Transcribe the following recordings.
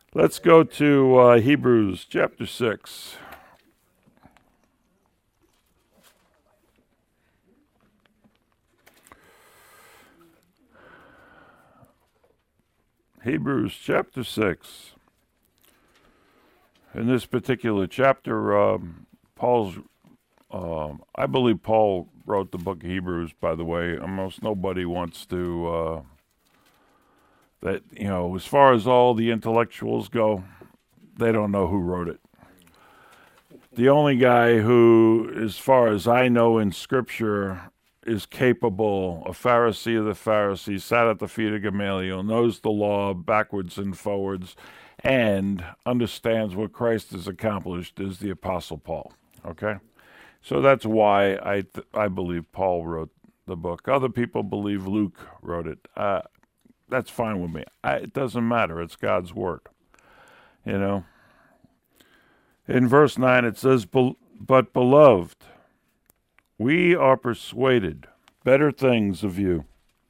Let's go to Hebrews chapter 6. Hebrews chapter 6. In this particular chapter, I believe Paul wrote the book of Hebrews, by the way. Almost nobody wants to, as far as all the intellectuals go, they don't know who wrote it. The only guy who, as far as I know in Scripture, is capable, a Pharisee of the Pharisees, sat at the feet of Gamaliel, knows the law backwards and forwards, and understands what Christ has accomplished is the Apostle Paul. Okay? So that's why I believe Paul wrote the book. Other people believe Luke wrote it. That's fine with me. It doesn't matter. It's God's word. You know? In verse 9 it says, "But beloved, we are persuaded better things of you,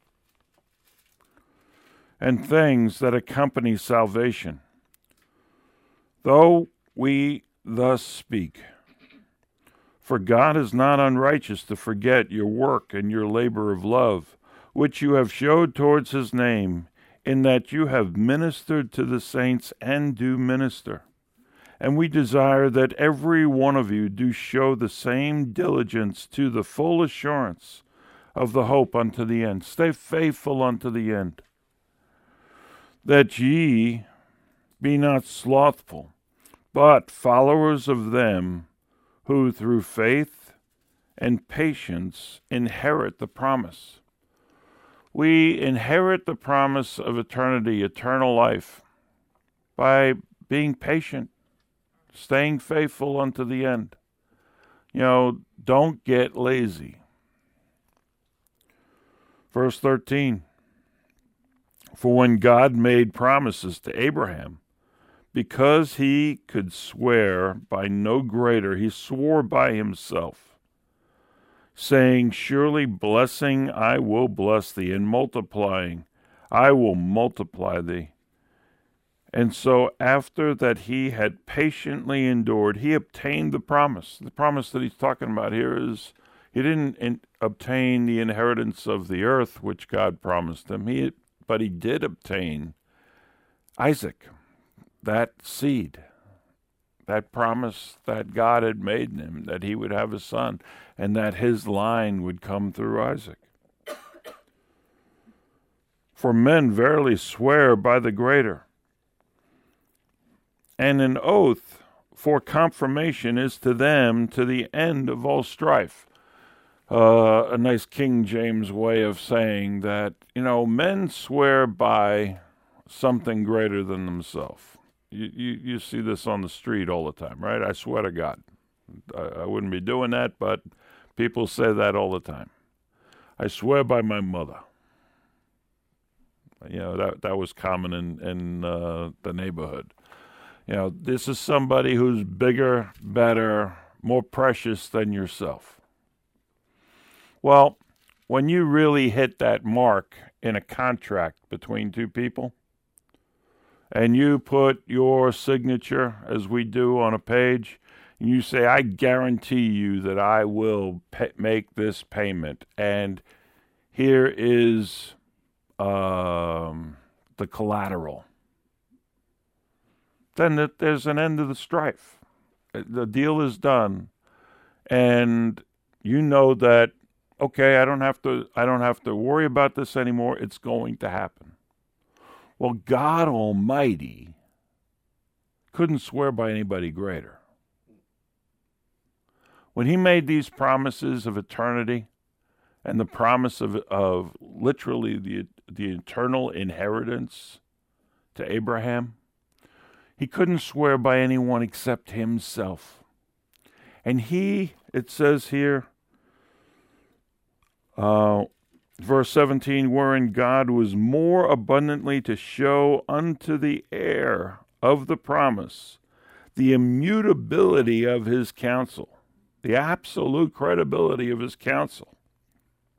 and things that accompany salvation, though we thus speak. For God is not unrighteous to forget your work and your labor of love, which you have showed towards his name, in that you have ministered to the saints and do minister. And we desire that every one of you do show the same diligence to the full assurance of the hope unto the end." Stay faithful unto the end. "That ye be not slothful, but followers of them who through faith and patience inherit the promise." We inherit the promise of eternity, eternal life, by being patient, staying faithful unto the end. Don't get lazy. Verse 13, "For when God made promises to Abraham, because he could swear by no greater, he swore by himself, saying, Surely blessing I will bless thee, and multiplying I will multiply thee. And so after that he had patiently endured, he obtained the promise." The promise that he's talking about here is he didn't obtain the inheritance of the earth, which God promised him, but he did obtain Isaac, that seed, that promise that God had made him, that he would have a son, and that his line would come through Isaac. "For men verily swear by the greater, and an oath for confirmation is to them to the end of all strife." A nice King James way of saying that, men swear by something greater than themselves. You see this on the street all the time, right? I swear to God. I wouldn't be doing that, but people say that all the time. I swear by my mother. That was common in the neighborhood. This is somebody who's bigger, better, more precious than yourself. Well, when you really hit that mark in a contract between two people, and you put your signature, as we do on a page, and you say, "I guarantee you that I will make this payment, and here is the collateral," then there's an end of the strife. The deal is done, and you know that, okay, I don't have to worry about this anymore. It's going to happen. Well, God Almighty couldn't swear by anybody greater. When he made these promises of eternity and the promise of literally the eternal inheritance to Abraham, he couldn't swear by anyone except himself. And it says here, verse 17, "Wherein God was more abundantly to show unto the heir of the promise the immutability of his counsel," the absolute credibility of his counsel,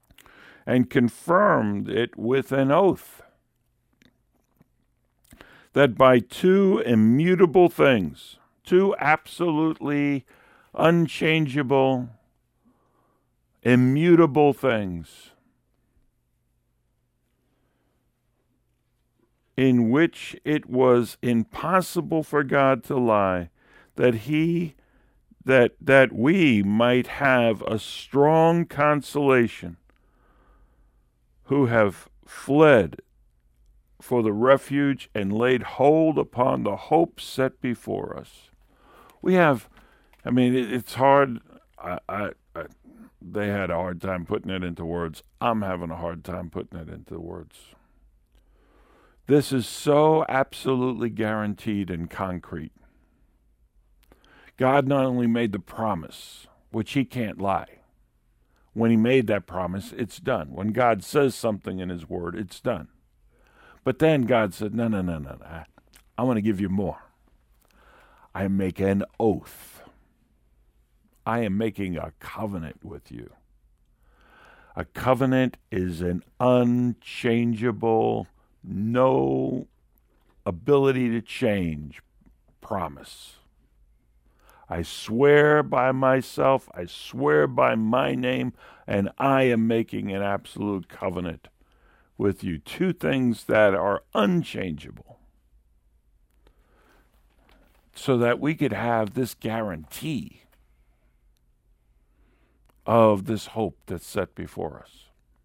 "and confirmed it with an oath, that by two immutable things, two absolutely unchangeable, immutable things, in which it was impossible for God to lie, that we might have a strong consolation, who have fled for the refuge and laid hold upon the hope set before us. We have, it's hard. They had a hard time putting it into words. I'm having a hard time putting it into words. This is so absolutely guaranteed and concrete. God not only made the promise, which he can't lie. When he made that promise, it's done. When God says something in his word, it's done. But then God said, no. I want to give you more. I make an oath. I am making a covenant with you. A covenant is an unchangeable, no ability to change promise. I swear by myself, I swear by my name, and I am making an absolute covenant with you. Two things that are unchangeable, so that we could have this guarantee of this hope that's set before us.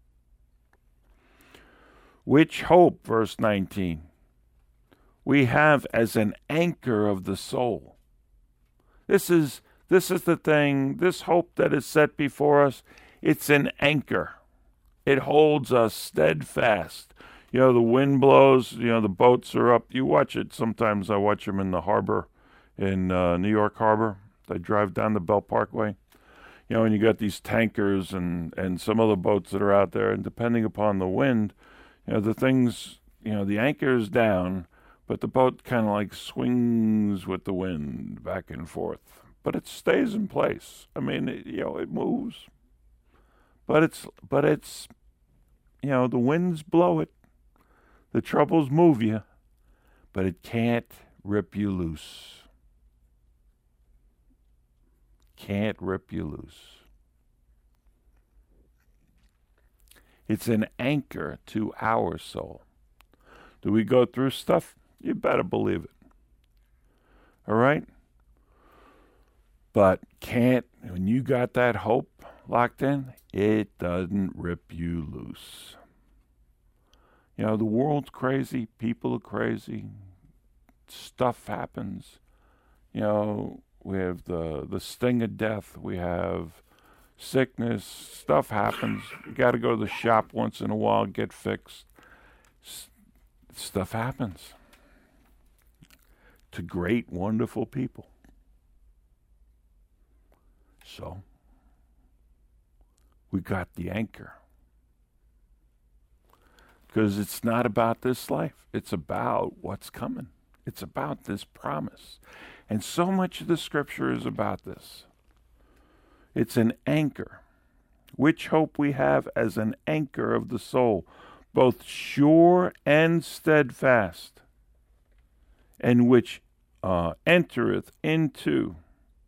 Which hope, verse 19, we have as an anchor of the soul. This is the thing, this hope that is set before us, it's an anchor. It holds us steadfast. The wind blows, the boats are up. You watch it. Sometimes I watch them in the harbor, in New York Harbor. They drive down the Belt Parkway. And you got these tankers and some other boats that are out there, and depending upon the wind, the things, the anchor is down, but the boat kind of like swings with the wind back and forth. But it stays in place. It moves. But it's the winds blow it. The troubles move you, but it can't rip you loose. Can't rip you loose. It's an anchor to our soul. Do we go through stuff? You better believe it. All right? But when you got that hope locked in, it doesn't rip you loose. The world's crazy. People are crazy. Stuff happens. We have the sting of death. We have sickness. Stuff happens. You got to go to the shop once in a while, get fixed. Stuff happens to great, wonderful people. So, we got the anchor. Because it's not about this life. It's about what's coming. It's about this promise. And so much of the scripture is about this. It's an anchor. Which hope we have as an anchor of the soul, both sure and steadfast, and which entereth into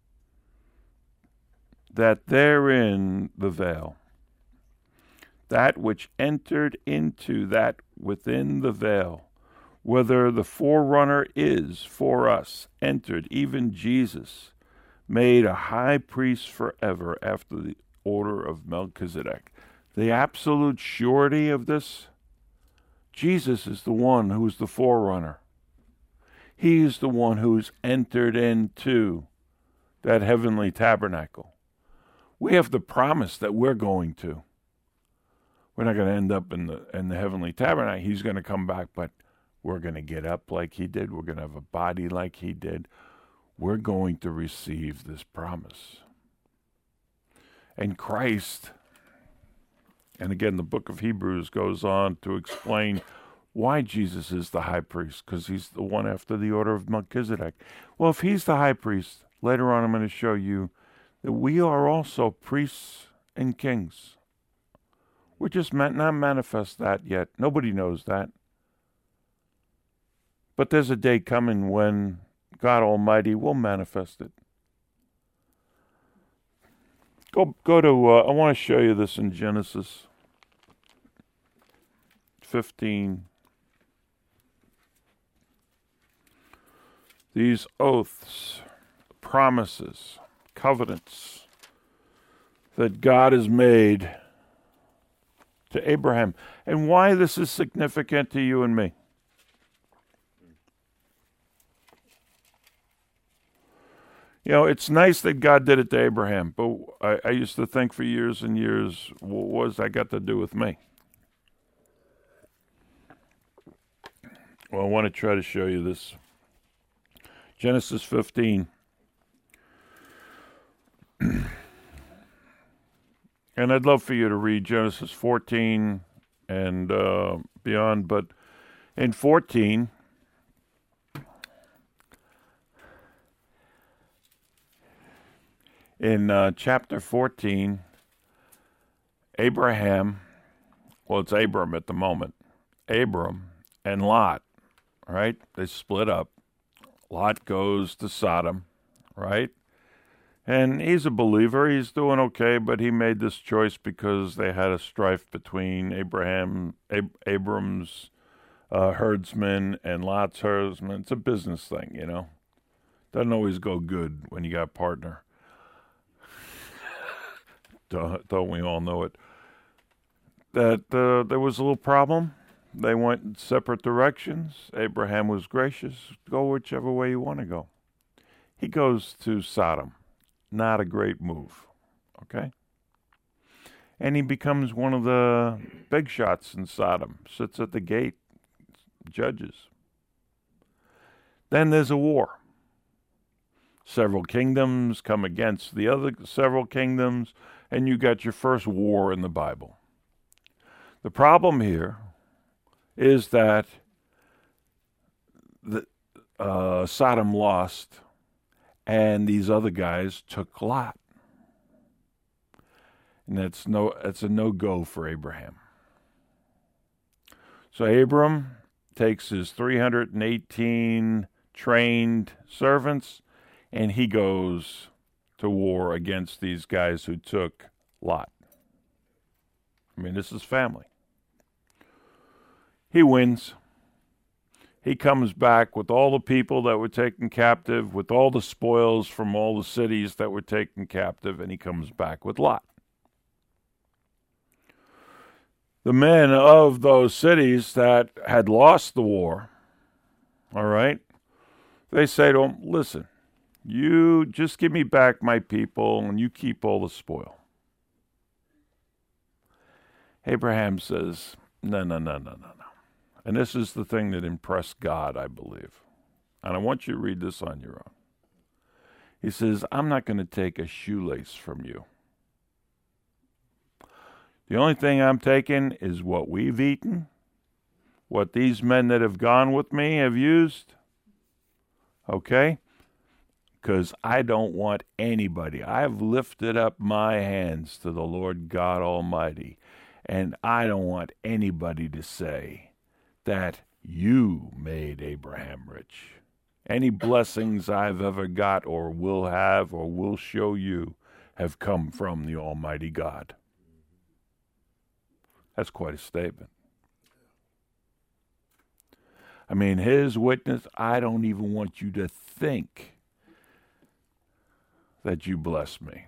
that therein the veil. That which entered into that within the veil, whether the forerunner is for us, entered, even Jesus, made a high priest forever after the order of Melchizedek. The absolute surety of this, Jesus is the one who's the forerunner. He is the one who's entered into that heavenly tabernacle. We have the promise that we're going to. We're not going to end up in the heavenly tabernacle. He's going to come back, but we're going to get up like he did. We're going to have a body like he did. We're going to receive this promise. And Christ, and again, the book of Hebrews goes on to explain why Jesus is the high priest, because he's the one after the order of Melchizedek. Well, if he's the high priest, later on I'm going to show you that we are also priests and kings. We're just not manifest that yet. Nobody knows that. But there's a day coming when God Almighty will manifest it. Go to, I want to show you this in Genesis 15. These oaths, promises, covenants that God has made to Abraham, and why this is significant to you and me. You know, it's nice that God did it to Abraham, but I used to think for years and years, what has that got to do with me? Well, I want to try to show you this. Genesis 15. And I'd love for you to read Genesis 14 and beyond, but in 14, in chapter 14, Abraham, well, it's Abram at the moment, Abram and Lot, right? They split up. Lot goes to Sodom, right? And he's a believer. He's doing okay, but he made this choice because they had a strife between Abram's herdsmen and Lot's herdsmen. It's a business thing, you know. Doesn't always go good when you got a partner. Don't we all know it? That there was a little problem. They went in separate directions. Abraham was gracious. Go whichever way you want to go. He goes to Sodom. Not a great move. Okay? And he becomes one of the big shots in Sodom. Sits at the gate. Judges. Then there's a war. Several kingdoms come against the other several kingdoms, and you got your first war in the Bible. The problem here is that Sodom lost, and these other guys took Lot. And it's a no-go for Abraham. So Abram takes his 318 trained servants, and he goes to war against these guys who took Lot. I mean, this is family. He wins. He comes back with all the people that were taken captive, with all the spoils from all the cities that were taken captive, and he comes back with Lot. The men of those cities that had lost the war, all right, they say to him, listen, you just give me back my people and you keep all the spoil. Abraham says, no. And this is the thing that impressed God, I believe. And I want you to read this on your own. He says, I'm not going to take a shoelace from you. The only thing I'm taking is what we've eaten, what these men that have gone with me have used. Okay? Because I don't want anybody. I've lifted up my hands to the Lord God Almighty, and I don't want anybody to say that you made Abraham rich. Any blessings I've ever got or will have or will show you have come from the Almighty God. That's quite a statement. I mean, his witness, I don't even want you to think that you bless me.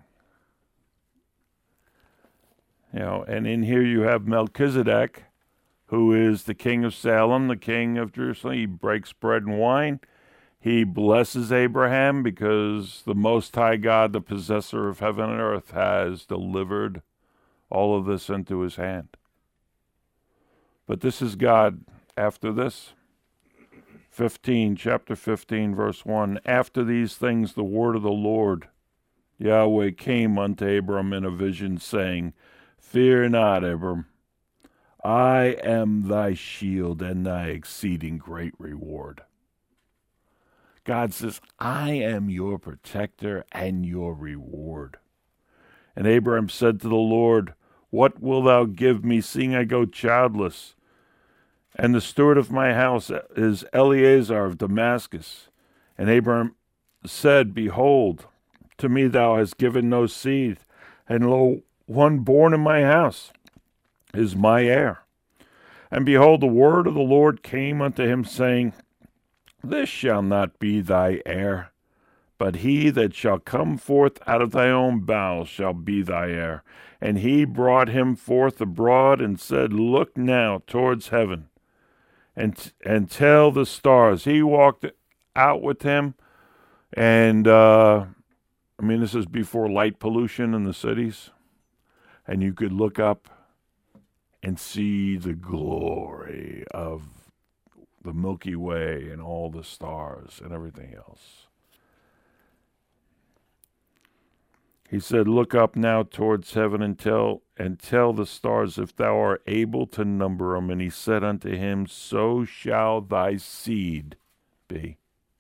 You know, and in here you have Melchizedek, who is the king of Salem, the king of Jerusalem. He breaks bread and wine. He blesses Abraham because the Most High God, the possessor of heaven and earth, has delivered all of this into his hand. But this is God after this. Chapter 15, verse 1. After these things, the word of the Lord, Yahweh, came unto Abram in a vision, saying, Fear not, Abram. I am thy shield and thy exceeding great reward. God says, I am your protector and your reward. And Abram said to the Lord, What wilt thou give me, seeing I go childless? And the steward of my house is Eleazar of Damascus. And Abraham said, Behold, to me thou hast given no seed, and lo, one born in my house is my heir. And behold, the word of the Lord came unto him, saying, This shall not be thy heir, but he that shall come forth out of thy own bowels shall be thy heir. And he brought him forth abroad, and said, Look now towards heaven, and tell the stars. He walked out with him, and this is before light pollution in the cities, and you could look up and see the glory of the Milky Way and all the stars and everything else. He said, Look up now towards heaven and tell the stars if thou art able to number them. And he said unto him, So shall thy seed be.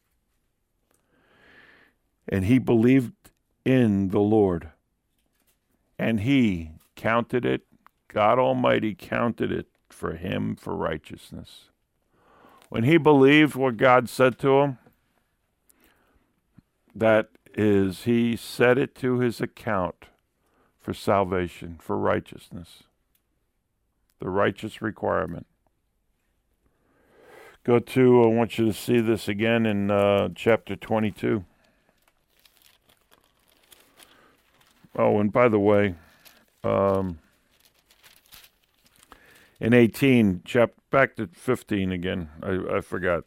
And he believed in the Lord, and he counted it, God Almighty counted it for him for righteousness. When he believed what God said to him, that is, he set it to his account for salvation, for righteousness, the righteous requirement. I want you to see this again in chapter 22. Oh, and by the way, in 18, back to 15 again, I forgot.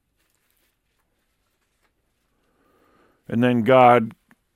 And then God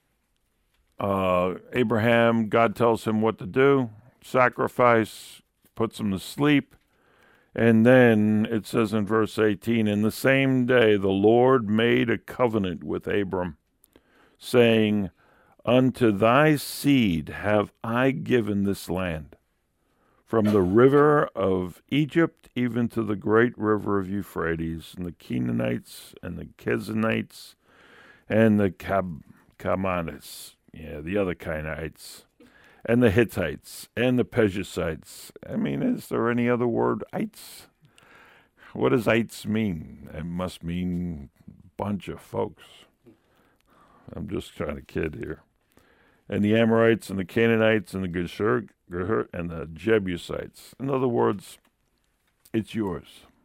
tells him what to do, sacrifice, puts him to sleep. And then it says in verse 18, In the same day the Lord made a covenant with Abram, saying, Unto thy seed have I given this land, from the river of Egypt even to the great river of Euphrates, and the Canaanites and the Kenites, and the Canaanites, the other Canaanites, and the Hittites, and the Perizzites. Is there any other word, ites? What does ites mean? It must mean bunch of folks. I'm just trying to kid here. And the Amorites, and the Canaanites, and the Gershur, and the Jebusites. In other words, it's yours.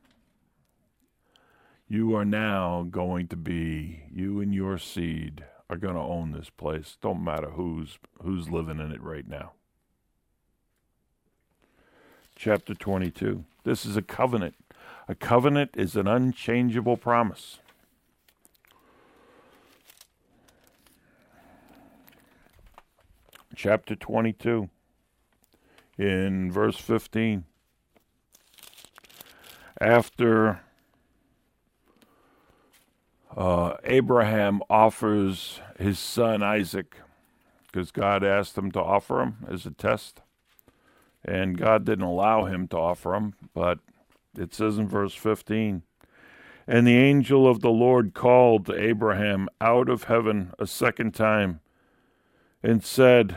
You are now going to be, you and your seed are going to own this place. Don't matter who's living in it right now. Chapter 22. This is a covenant. A covenant is an unchangeable promise. Chapter 22, in verse 15. After Abraham offers his son Isaac, because God asked him to offer him as a test, and God didn't allow him to offer him, but it says in verse 15, And the angel of the Lord called to Abraham out of heaven a second time, and said,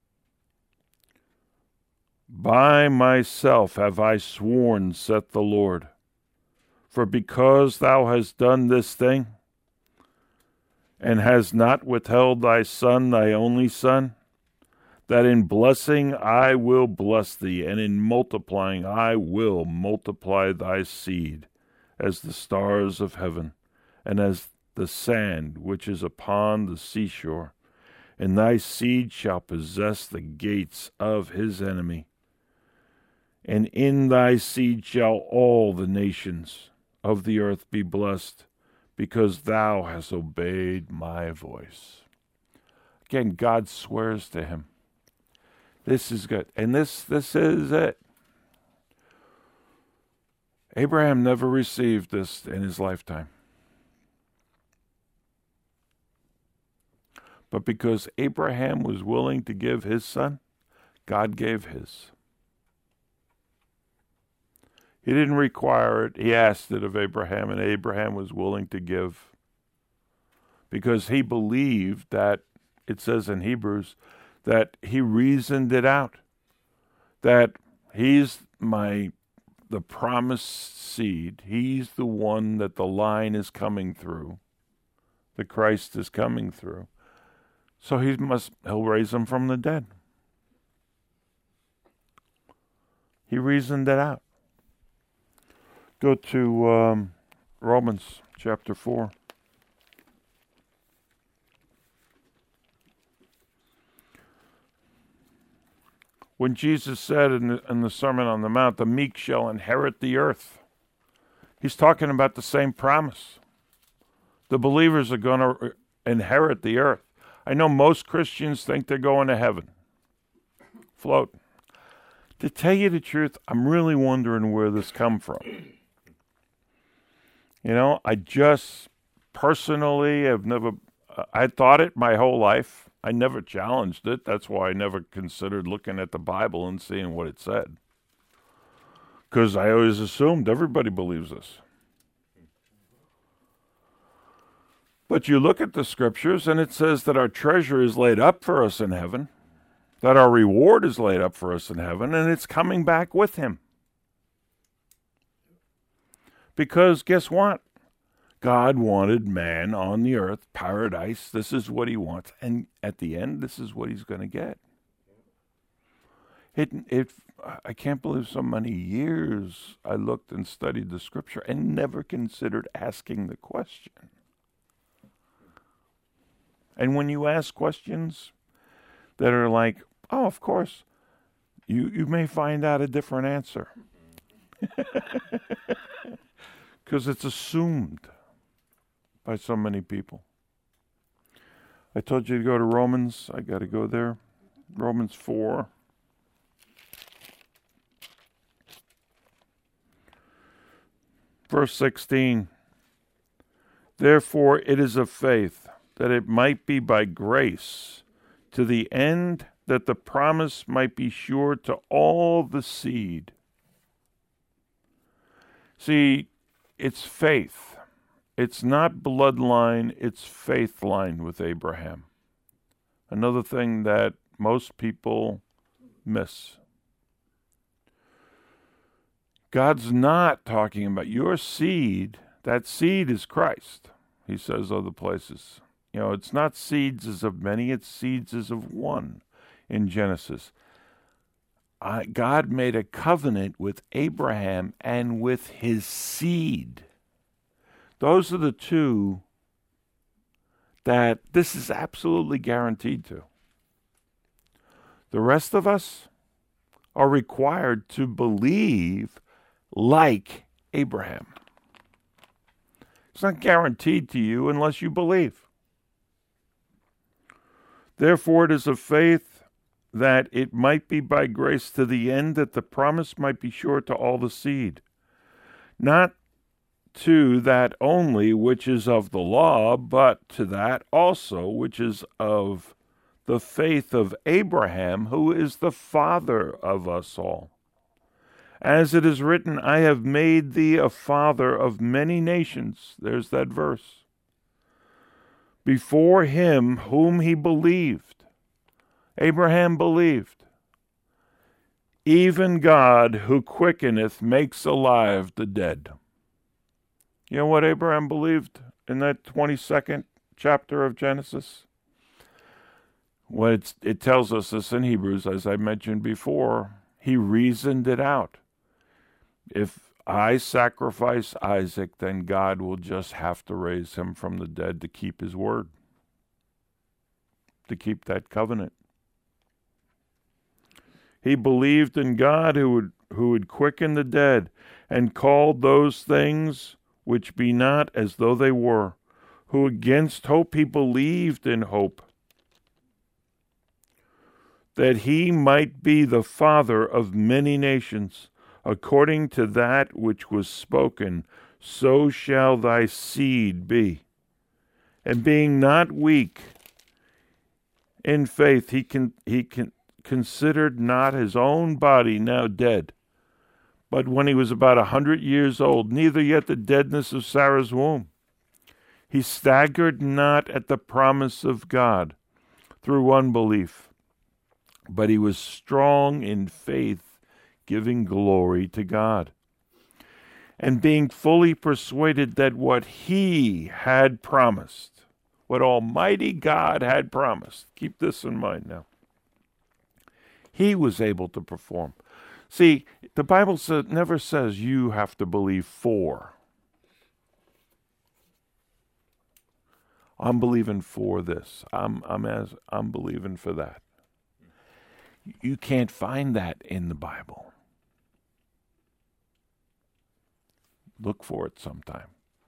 By myself have I sworn, saith the Lord, for because thou hast done this thing, and hast not withheld thy son, thy only son, that in blessing I will bless thee, and in multiplying I will multiply thy seed, as the stars of heaven, and as the sand which is upon the seashore. And thy seed shall possess the gates of his enemy. And in thy seed shall all the nations of the earth be blessed, because thou hast obeyed my voice. Again, God swears to him. This is good. And this is it. Abraham never received this in his lifetime. But because Abraham was willing to give his son, God gave his. He didn't require it. He asked it of Abraham, and Abraham was willing to give. Because he believed that, it says in Hebrews, that he reasoned it out. That he's my the promised seed. He's the one that the line is coming through. The Christ is coming through. So he'll raise him from the dead. He reasoned it out. Go to Romans chapter 4. When Jesus said in the Sermon on the Mount, the meek shall inherit the earth, he's talking about the same promise. The believers are going to inherit the earth. I know most Christians think they're going to heaven. Float. To tell you the truth, I'm really wondering where this come from. You know, I just personally have never, I thought it my whole life. I never challenged it. That's why I never considered looking at the Bible and seeing what it said. Because I always assumed everybody believes this. But you look at the scriptures and it says that our treasure is laid up for us in heaven, that our reward is laid up for us in heaven, and it's coming back with him. Because guess what? God wanted man on the earth, paradise. This is what he wants. And at the end, this is what he's going to get. I can't believe so many years I looked and studied the scripture and never considered asking the question. And when you ask questions that are like, oh, of course, you may find out a different answer. Because it's assumed by so many people. I told you to go to Romans. I got to go there. Romans 4. Verse 16. Therefore it is of faith, that it might be by grace, to the end that the promise might be sure to all the seed. See, it's faith. It's not bloodline, it's faith line with Abraham. Another thing that most people miss. God's not talking about your seed. That seed is Christ, he says other places. You know, it's not seeds as of many, it's seeds as of one in Genesis. God made a covenant with Abraham and with his seed. Those are the two that this is absolutely guaranteed to. The rest of us are required to believe like Abraham. It's not guaranteed to you unless you believe. Therefore it is of faith that it might be by grace, to the end that the promise might be sure to all the seed. Not to that only which is of the law, but to that also which is of the faith of Abraham, who is the father of us all. As it is written, I have made thee a father of many nations. There's that verse. Before him whom he believed. Abraham believed. Even God who quickeneth makes alive the dead. You know what Abraham believed in that 22nd chapter of Genesis? Well, it tells us this in Hebrews, as I mentioned before. He reasoned it out. If I sacrifice Isaac, then God will just have to raise him from the dead to keep his word, to keep that covenant. He believed in God who would quicken the dead, and called those things which be not as though they were, who against hope he believed in hope, that he might be the father of many nations, according to that which was spoken, so shall thy seed be. And being not weak in faith, he considered not his own body now dead, but when he was about 100 years old, neither yet the deadness of Sarah's womb. He staggered not at the promise of God through unbelief, but he was strong in faith, giving glory to God, and being fully persuaded that what he had promised, what Almighty God had promised, keep this in mind now, he was able to perform. See, the Bible never says you have to believe for. I'm believing for this. I'm believing for that. You can't find that in the Bible. Look for it sometime.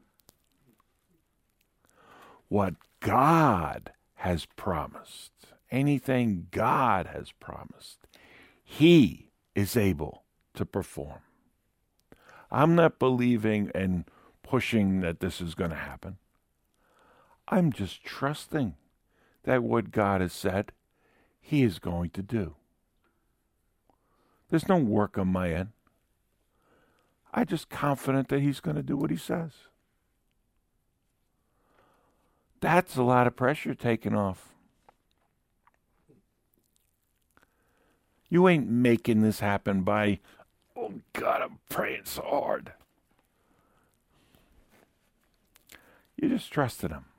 What God has promised, anything God has promised, he is able to perform. I'm not believing and pushing that this is going to happen. I'm just trusting that what God has said, he is going to do. There's no work on my end. I'm just confident that he's going to do what he says. That's a lot of pressure taken off. You ain't making this happen by, oh God, I'm praying so hard. You just trusted him.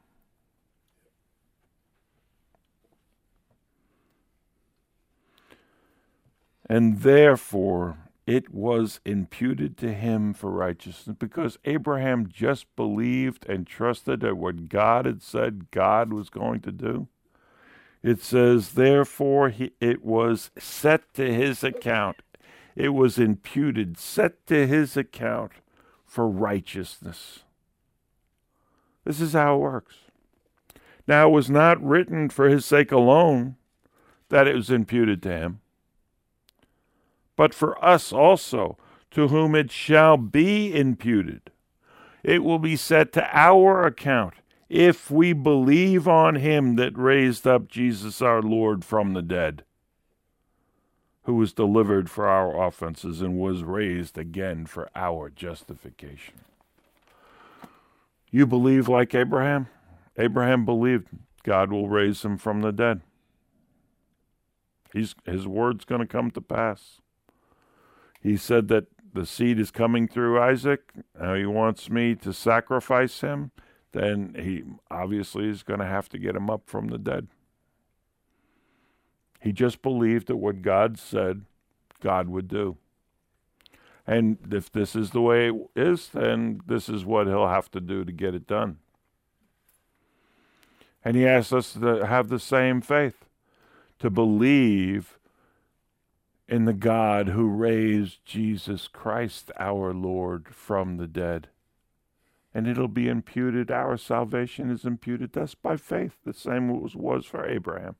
And therefore, it was imputed to him for righteousness, because Abraham just believed and trusted that what God had said God was going to do. It says, therefore, it was set to his account. It was imputed, set to his account for righteousness. This is how it works. Now, it was not written for his sake alone that it was imputed to him, but for us also, to whom it shall be imputed. It will be set to our account if we believe on him that raised up Jesus our Lord from the dead, who was delivered for our offenses and was raised again for our justification. You believe like Abraham? Abraham believed God will raise him from the dead. His word's going to come to pass. He said that the seed is coming through Isaac. Now he wants me to sacrifice him. Then he obviously is going to have to get him up from the dead. He just believed that what God said, God would do. And if this is the way it is, then this is what he'll have to do to get it done. And he asks us to have the same faith, to believe in the God who raised Jesus Christ, our Lord, from the dead. And it'll be imputed, our salvation is imputed to us by faith, the same as was for Abraham.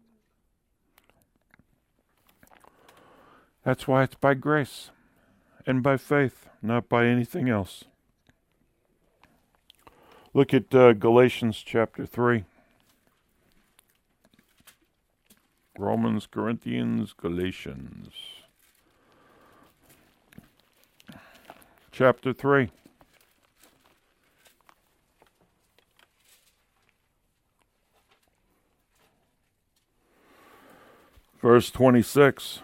That's why it's by grace and by faith, not by anything else. Look at Galatians chapter 3. Romans, Corinthians, Galatians. Chapter 3. Verse 26.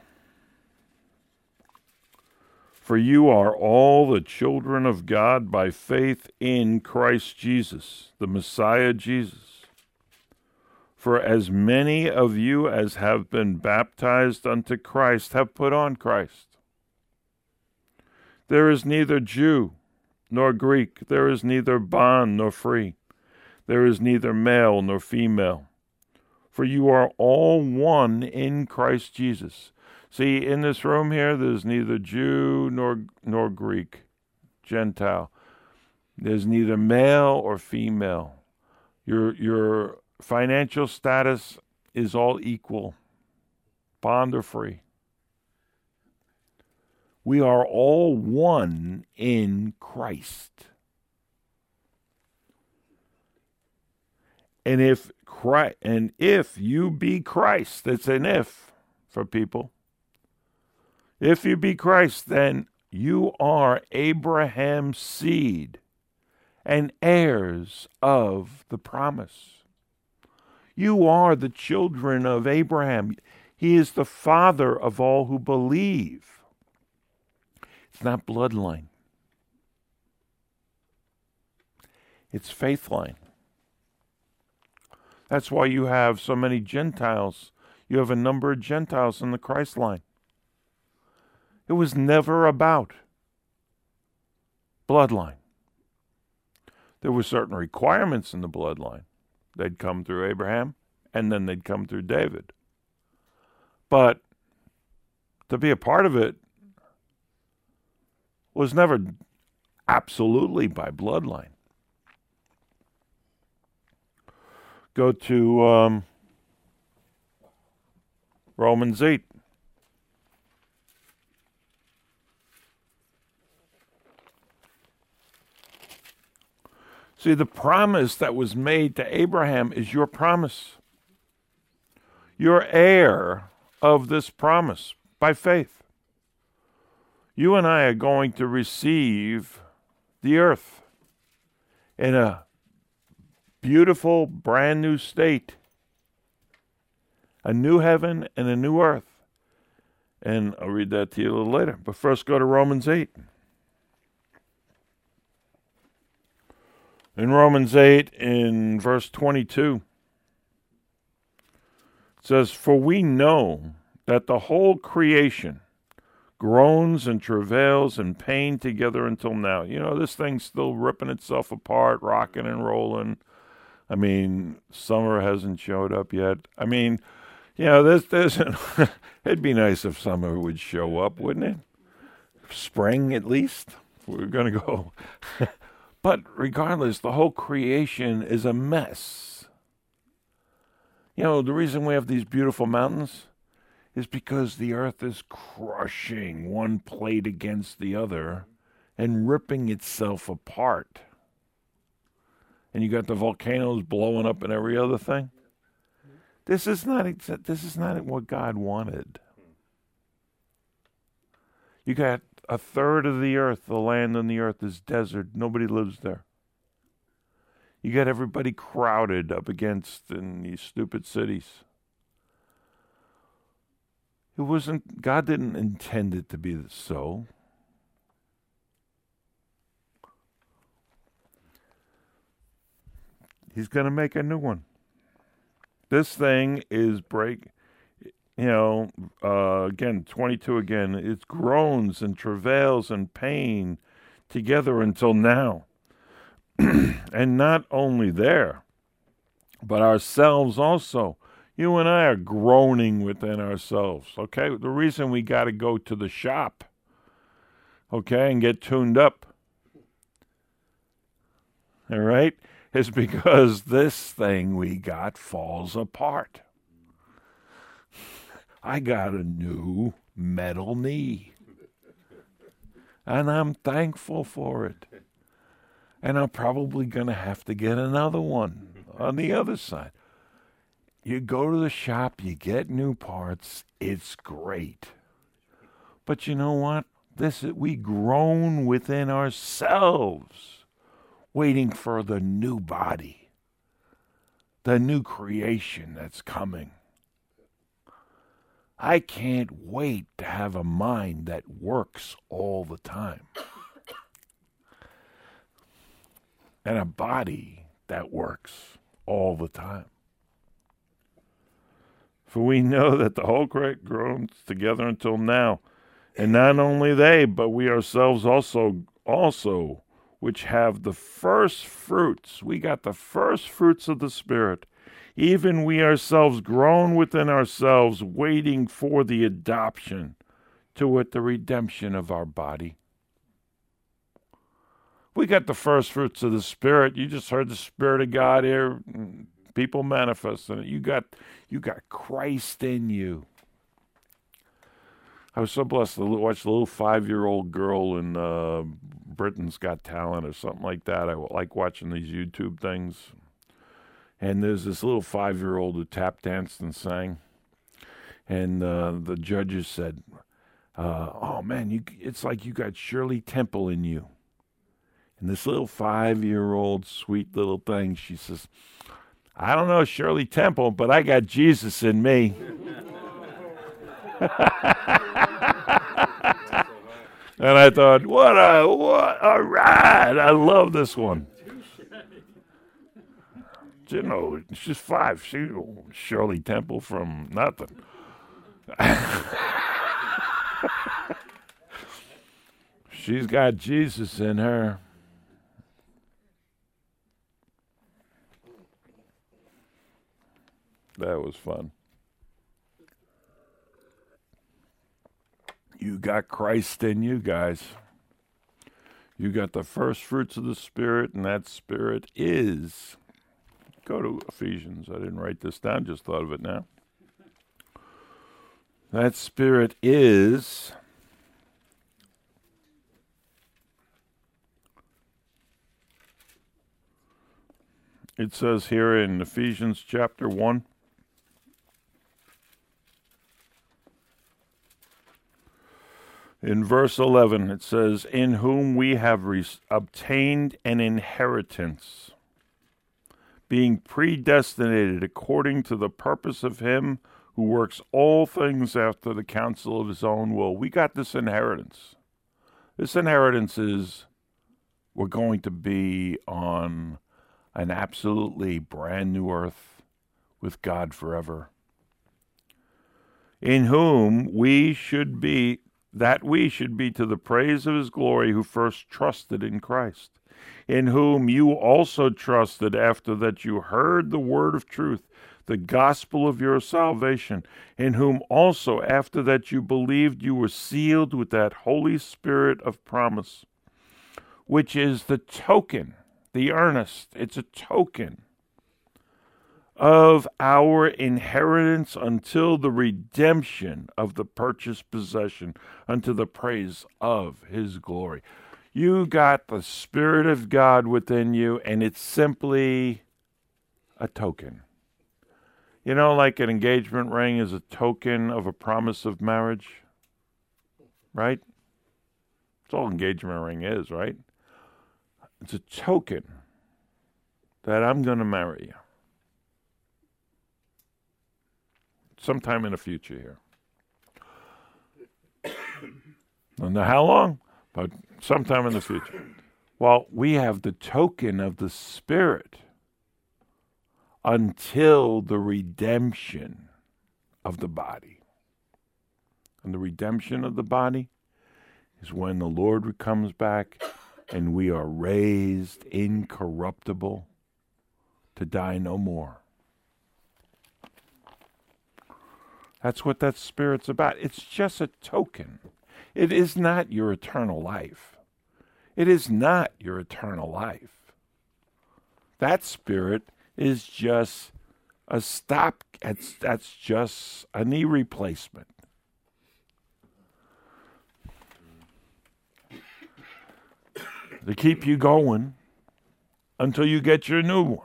For you are all the children of God by faith in Christ Jesus, the Messiah Jesus. For as many of you as have been baptized unto Christ have put on Christ. There is neither Jew nor Greek, there is neither bond nor free, there is neither male nor female, for you are all one in Christ Jesus. See, in this room here, there's neither Jew nor Greek, Gentile. There's neither male or female. Your financial status is all equal, bond or free. We are all one in Christ. And if you be Christ, it's an if for people. If you be Christ, then you are Abraham's seed and heirs of the promise. You are the children of Abraham. He is the father of all who believe. It's not bloodline. It's faith line. That's why you have so many Gentiles. You have a number of Gentiles in the Christ line. It was never about bloodline. There were certain requirements in the bloodline. They'd come through Abraham, and then they'd come through David. But to be a part of it was never absolutely by bloodline. Go to Romans 8. See, the promise that was made to Abraham is your promise. You're heir of this promise by faith. You and I are going to receive the earth in a beautiful, brand new state. A new heaven and a new earth. And I'll read that to you a little later. But first go to Romans 8. In Romans 8, in verse 22, it says, "For we know that the whole creation groans and travails in pain together until now." You know, this thing's still ripping itself apart, rocking and rolling. I mean, summer hasn't showed up yet. I mean, you know, this it'd be nice if summer would show up, wouldn't it? Spring, at least. We're going to go. But regardless, the whole creation is a mess. You know, the reason we have these beautiful mountains is because the earth is crushing one plate against the other and ripping itself apart. And you got the volcanoes blowing up and every other thing. This is not what God wanted. You got a third of the earth, the land on the earth is desert. Nobody lives there. You got everybody crowded up against in these stupid cities. God didn't intend it to be so. He's going to make a new one. This thing is again, 22 again, it groans and travails and pain together until now. And not only there, but ourselves also. You and I are groaning within ourselves, okay? The reason we got to go to the shop, okay, and get tuned up, all right, is because this thing we got falls apart. I got a new metal knee, and I'm thankful for it. And I'm probably going to have to get another one on the other side. You go to the shop, you get new parts, it's great. But you know what? We groan within ourselves, waiting for the new body, the new creation that's coming. I can't wait to have a mind that works all the time. And a body that works all the time. For we know that the whole creation groans together until now. And not only they, but we ourselves also, which have the first fruits. We got the first fruits of the Spirit. Even we ourselves groan within ourselves, waiting for the adoption, to wit, the redemption of our body. We got the first fruits of the Spirit. You just heard the Spirit of God here. People manifesting it. You got Christ in you. I was so blessed to watch the little 5-year-old girl in Britain's Got Talent or something like that. I like watching these YouTube things. And there's this little 5-year-old who tap danced and sang. And the judges said, "Oh man, it's like you got Shirley Temple in you." And this little 5-year-old sweet little thing, she says, "I don't know Shirley Temple, but I got Jesus in me." And I thought, what a ride. I love this one. she's 5. She Shirley Temple from nothing. She's got Jesus in her. That was fun. You got Christ in you, guys. You got the first fruits of the Spirit, and that Spirit is... Go to Ephesians. I didn't write this down, just thought of it now. That Spirit is... It says here in Ephesians chapter 1, in verse 11, it says, in whom we have obtained an inheritance, being predestinated according to the purpose of him who works all things after the counsel of his own will. We got this inheritance. This inheritance is we're going to be on an absolutely brand new earth with God forever, in whom we should be to the praise of his glory, who first trusted in Christ, in whom you also trusted after that you heard the word of truth, the gospel of your salvation, in whom also after that you believed you were sealed with that Holy Spirit of promise, which is the token, the earnest, it's a token of our inheritance until the redemption of the purchased possession, unto the praise of his glory. You got the Spirit of God within you, and it's simply a token. You know, like an engagement ring is a token of a promise of marriage, right? That's all engagement ring is, right? It's a token that I'm going to marry you sometime in the future here. Don't know how long, but sometime in the future. Well, we have the token of the Spirit until the redemption of the body. And the redemption of the body is when the Lord comes back and we are raised incorruptible to die no more. That's what that Spirit's about. It's just a token. It is not your eternal life. It is not your eternal life. That Spirit is just a stop. That's just a knee replacement. To keep you going until you get your new one.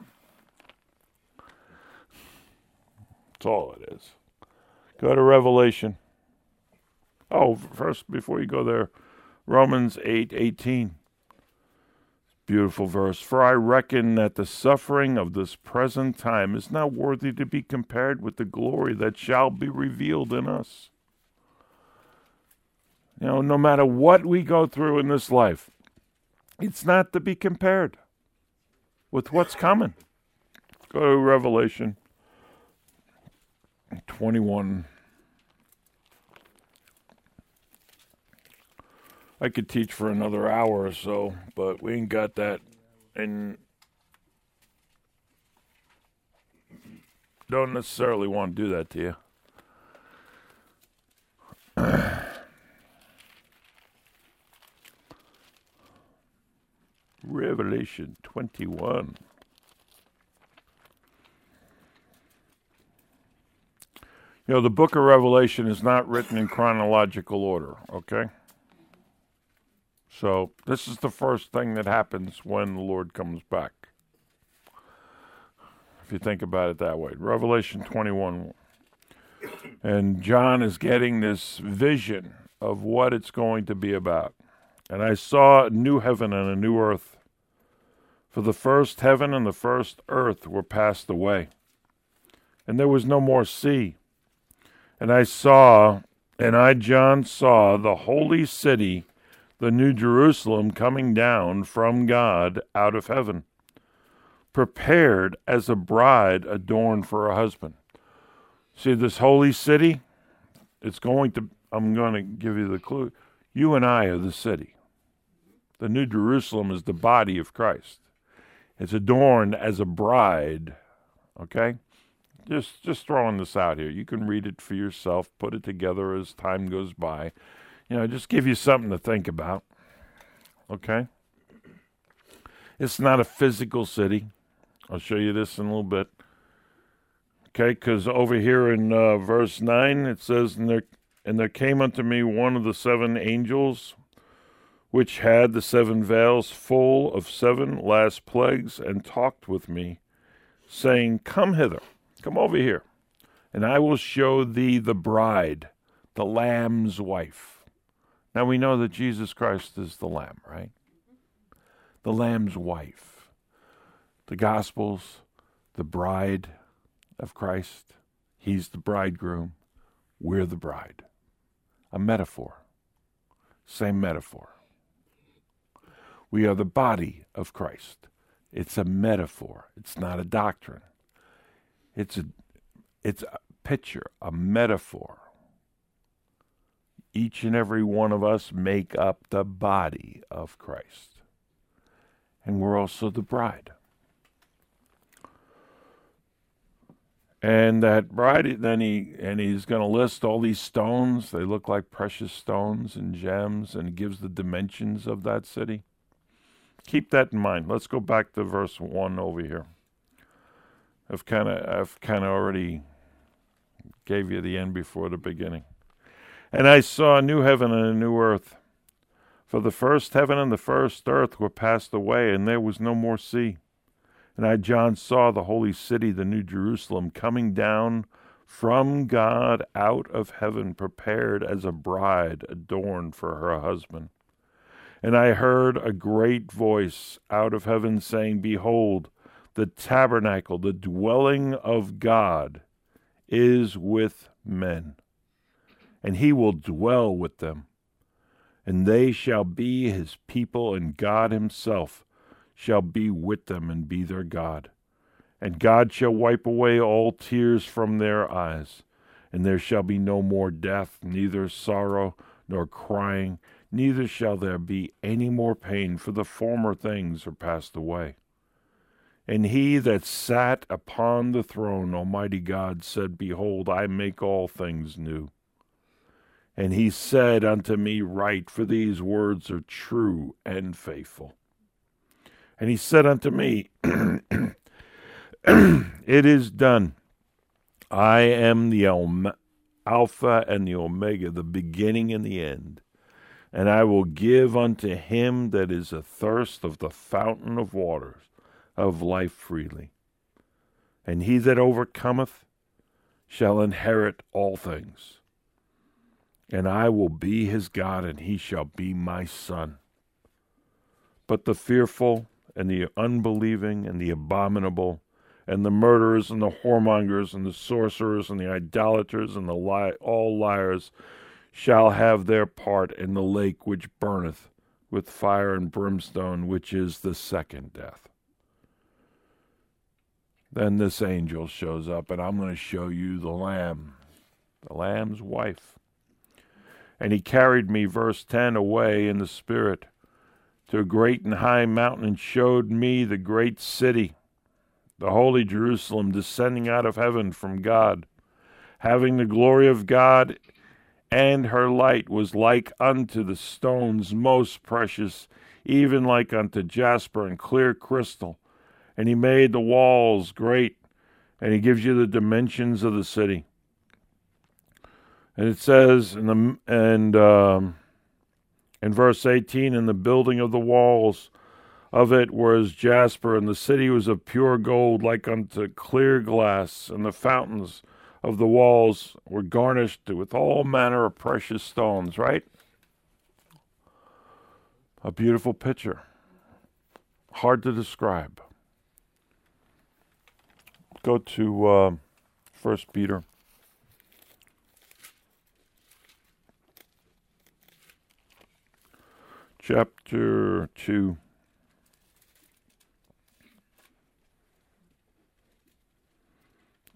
That's all it is. Go to Revelation. Oh, first, before you go there, Romans 8:18. Beautiful verse. For I reckon that the suffering of this present time is not worthy to be compared with the glory that shall be revealed in us. You know, no matter what we go through in this life, it's not to be compared with what's coming. Go to Revelation 21. I could teach for another hour or so, but we ain't got that. And don't necessarily want to do that to you. Revelation 21. You know, the book of Revelation is not written in chronological order, okay? So this is the first thing that happens when the Lord comes back. If you think about it that way. Revelation 21. And John is getting this vision of what it's going to be about. And I saw a new heaven and a new earth. For the first heaven and the first earth were passed away. And there was no more sea. And I, John, saw the holy city, the new Jerusalem, coming down from God out of heaven, prepared as a bride adorned for her husband. See, this holy city, I'm going to give you the clue. You and I are the city. The New Jerusalem is the body of Christ. It's adorned as a bride, okay? Just throwing this out here. You can read it for yourself, put it together as time goes by. Just give you something to think about, okay? It's not a physical city. I'll show you this in a little bit. Okay, because over here in verse 9, it says, And there came unto me one of the 7 angels, which had the 7 vials full of 7 last plagues, and talked with me, saying, Come hither, come over here, and I will show thee the bride, the Lamb's wife. Now we know that Jesus Christ is the Lamb, right? The Lamb's wife. The Gospels, the bride of Christ. He's the bridegroom. We're the bride. A metaphor. Same metaphor. We are the body of Christ. It's a metaphor. It's not a doctrine. It's a picture, a metaphor. Each and every one of us make up the body of Christ. And we're also the bride. And that bride, he's going to list all these stones. They look like precious stones and gems, and he gives the dimensions of that city. Keep that in mind. Let's go back to verse 1 over here. I've kind of already gave you the end before the beginning. And I saw a new heaven and a new earth. For the first heaven and the first earth were passed away, and there was no more sea. And I, John, saw the holy city, the New Jerusalem, coming down from God out of heaven, prepared as a bride adorned for her husband. And I heard a great voice out of heaven saying, Behold, the tabernacle, the dwelling of God, is with men, and he will dwell with them. And they shall be his people, and God himself shall be with them and be their God. And God shall wipe away all tears from their eyes, and there shall be no more death, neither sorrow nor crying, neither shall there be any more pain, for the former things are passed away. And he that sat upon the throne, Almighty God, said, Behold, I make all things new. And he said unto me, Write, for these words are true and faithful. And he said unto me, It is done. I am the Alpha and the Omega, the beginning and the end. And I will give unto him that is athirst of the fountain of waters of life freely. And he that overcometh shall inherit all things. And I will be his God, and he shall be my son. But the fearful and the unbelieving and the abominable and the murderers and the whoremongers and the sorcerers and the idolaters and all liars shall have their part in the lake which burneth with fire and brimstone, which is the second death. Then this angel shows up, and I'm going to show you the Lamb, the Lamb's wife. And he carried me, verse 10, away in the Spirit to a great and high mountain, and showed me the great city, the holy Jerusalem, descending out of heaven from God, having the glory of God, and her light was like unto the stones most precious, even like unto jasper and clear crystal. And he made the walls great, and he gives you the dimensions of the city. And it says in verse 18, and the building of the walls of it was jasper, and the city was of pure gold, like unto clear glass, and the fountains of the walls were garnished with all manner of precious stones, right? A beautiful picture. Hard to describe. Go to 1 Peter. Chapter 2.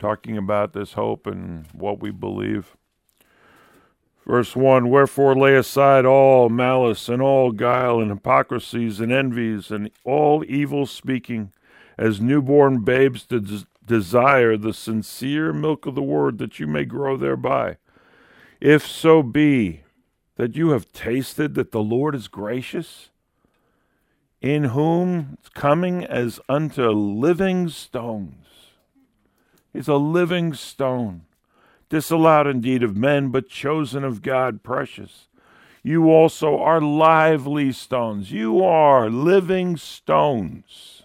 talking about this hope and what we believe. Verse 1, wherefore lay aside all malice and all guile and hypocrisies and envies and all evil speaking, as newborn babes desire the sincere milk of the word, that you may grow thereby. If so be that you have tasted that the Lord is gracious, in whom coming as unto living stones. He's a living stone, disallowed indeed of men, but chosen of God, precious. You also are lively stones. You are living stones.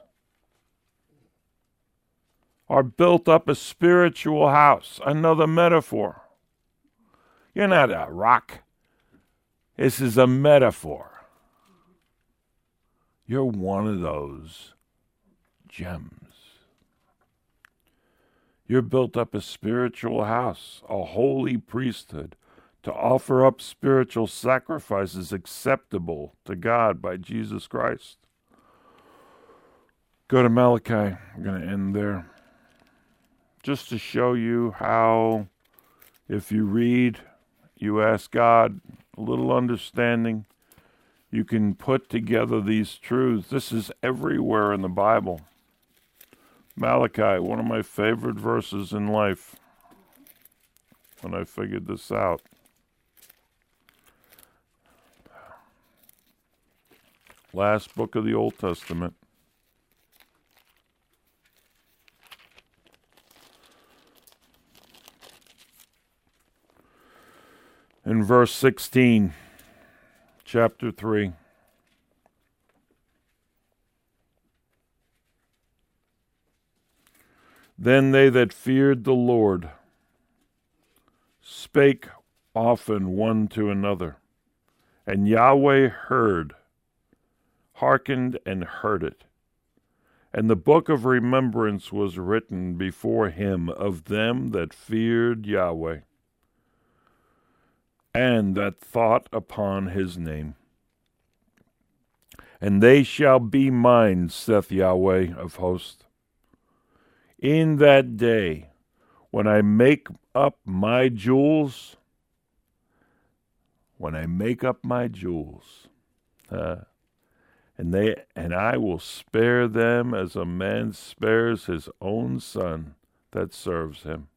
Are built up a spiritual house. Another metaphor. You're not a rock. This is a metaphor. You're one of those gems. You're built up a spiritual house, a holy priesthood, to offer up spiritual sacrifices acceptable to God by Jesus Christ. Go to Malachi. I'm going to end there. Just to show you how, if you read, you ask God a little understanding, you can put together these truths. This is everywhere in the Bible. Malachi, one of my favorite verses in life when I figured this out. Last book of the Old Testament. In verse 16, chapter 3. Then they that feared the Lord spake often one to another, and Yahweh hearkened and heard it. And the book of remembrance was written before him of them that feared Yahweh, and that thought upon his name. And they shall be mine, saith Yahweh of hosts, in that day when I make up my jewels, and I will spare them as a man spares his own son that serves him.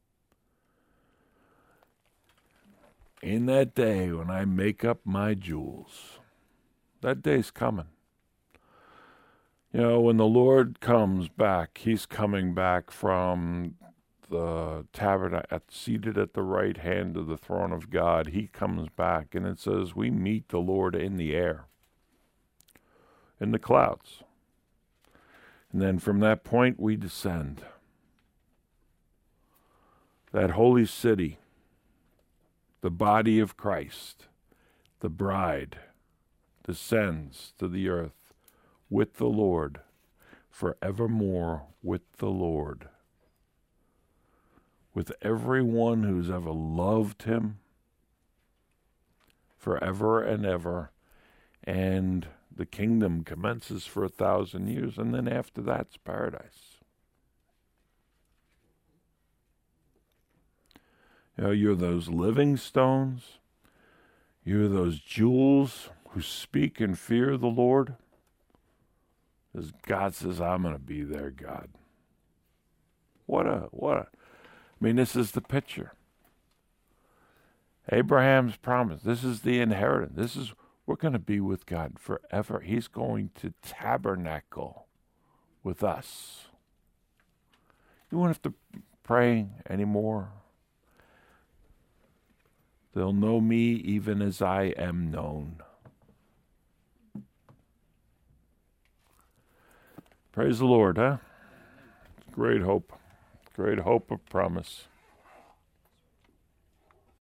In that day when I make up my jewels, that day's coming. You know, when the Lord comes back, he's coming back from the tabernacle, seated at the right hand of the throne of God. He comes back, and it says we meet the Lord in the air, in the clouds. And then from that point, we descend. That holy city, the body of Christ, the bride, descends to the earth with the Lord, forevermore with the Lord. With everyone who's ever loved him, forever and ever. And the kingdom commences for 1,000 years, and then after that's paradise. You know, you're those living stones. You're those jewels who speak and fear the Lord. As God says, I'm going to be their God. I mean, this is the picture. Abraham's promise. This is the inheritance. We're going to be with God forever. He's going to tabernacle with us. You won't have to pray anymore. They'll know me even as I am known. Praise the Lord, huh? Great hope of promise.